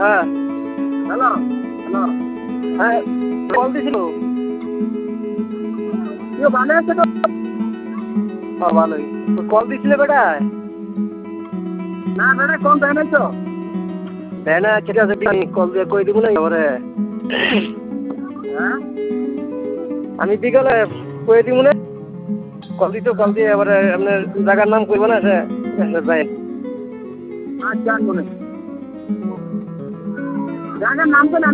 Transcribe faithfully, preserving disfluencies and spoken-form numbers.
হ্যাঁ hello hello হ্যাঁ call দিছিল। কেউ ভালো আছে তো? হ্যাঁ ভালোই। তো কল দিছিলে বেটায়? না বেটা কোন টাইমে তো? দেয় না, ঠিক আছে আমি কল দিয়ে কই দিব না এবারে। হ্যাঁ আমি বিকালে কই দিব না, কল দিত কল দিয়ে এবারে আপনার জায়গার নাম কইব না সে যাই। আচ্ছা বলে জায়গার নাম তো না